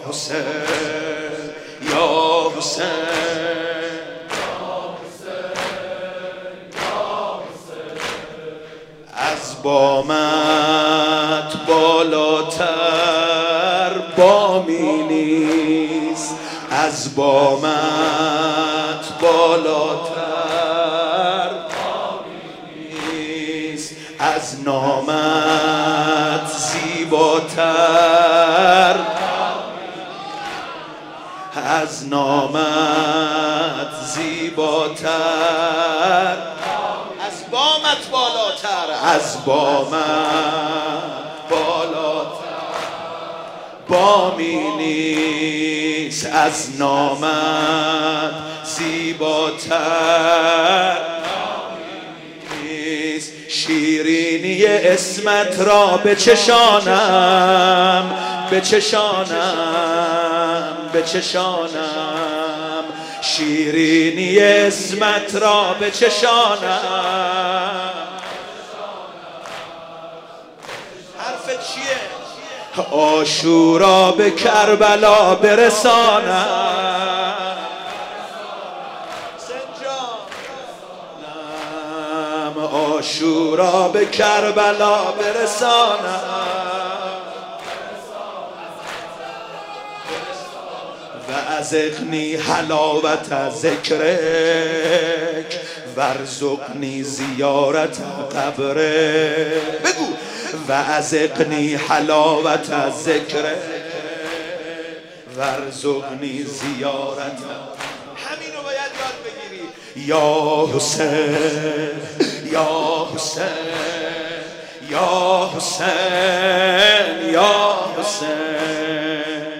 حسین یا حسین از بامت بالاتر بامی نیست، از بامت بالاتر بامی نیست، از نامت زیباتر، از نامت زیباتر، از بامت بالاتر، از بامت بالاتر بامی نیست، از نامت زیباتر نیست. شیرینی اسمت را بچشانم بچشانم بچشانم، شیرینی اسمت را بچشانم. حرف چیه؟ عاشورا به کربلا برسانم، سنجانم عاشورا به کربلا برسانم. و ازقنی حلاوت ذکرک وارزقنی زیارت قبرک. بگو و ازقنی حلاوت ذکرک وارزقنی زیارت. همینو باید یاد بگیری. یا حسین یا حسین یا حسین یا حسین.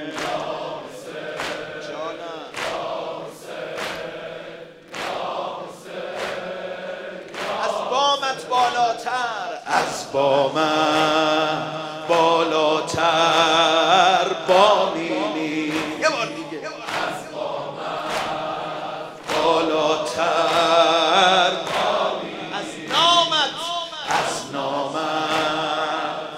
بالاتر، از بامت بالاتر بامی نیست. یه بار دیگه. از بامت بالاتر بامی نیست، از نامت، از نامت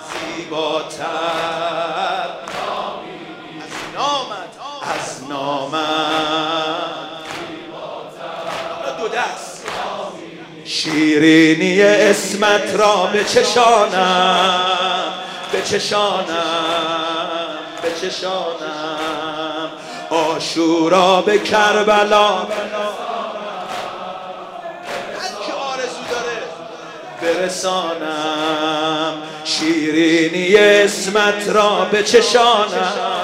زیباتر بامی نیست، از نامت، از نامت زیباتر. دو دست. شیرینی اسمت را بچشانم بچشانم بچشانم، عاشورا به کربلا. هر کی آرزو داره برسانم، شیرینی اسمت را بچشانم.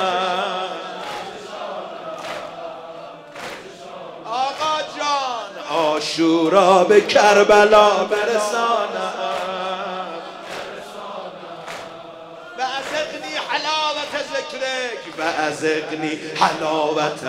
عاشورا به کربلا برسانم. و ازقنی حلاوت ذکرک و ازقنی حلاوت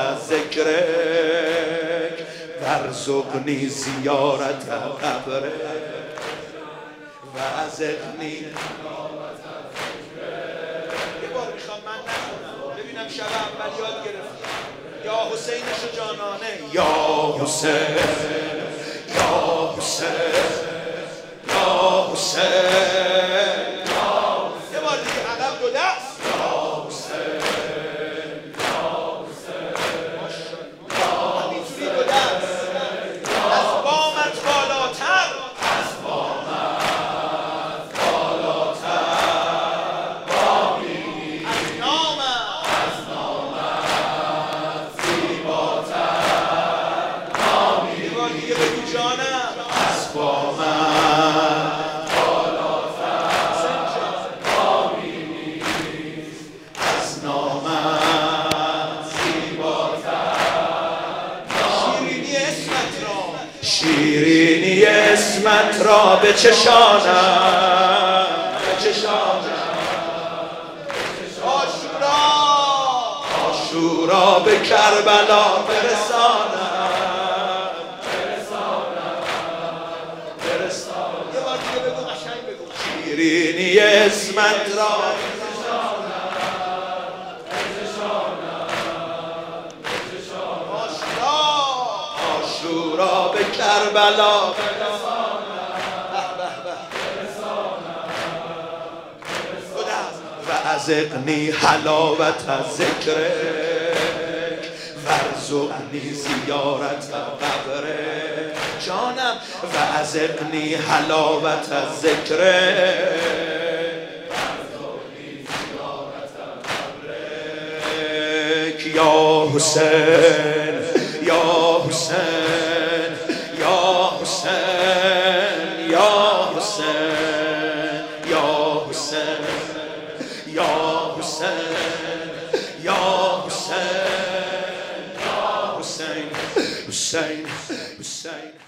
ذکرک وارزقنی زیارت قبرک. و ازقنی حلاوت ذکرک. یه بار میخوام من نخونم ببینم شب اول یاد گرفتم. یا حسین شجانانه یا حسین یا حسین یا حسین. یه بار دیگه عقب دو دست. یا حسین یا حسین. همینجوری دو دست. از بامت بالاتر، از بامت بالاتر بامی نیست، از نامت، از نامت زیباتر بامی نیست. یه بار دیگه بگو جانم. از بامت بالاتر بامی نیست، از نامت زیباتر. شیرینی اسمت را، شیرینی اسمت را بچشانم بچشانم. عاشورا عاشورا به کربلا برسانم برسانم. یه بار دیگه بگو قشنگ بگو. شیرینی اسمت را عاشورا به کربلا برسانم. و وأذقني حلاوة ذکرک وارزقنی زیارت قبرک جانم وأذقنی حلاوة ذکرک یا حسین یا حسین یا حسین یا حسین یا حسین یا حسین یا حسین یا حسین حسین حسین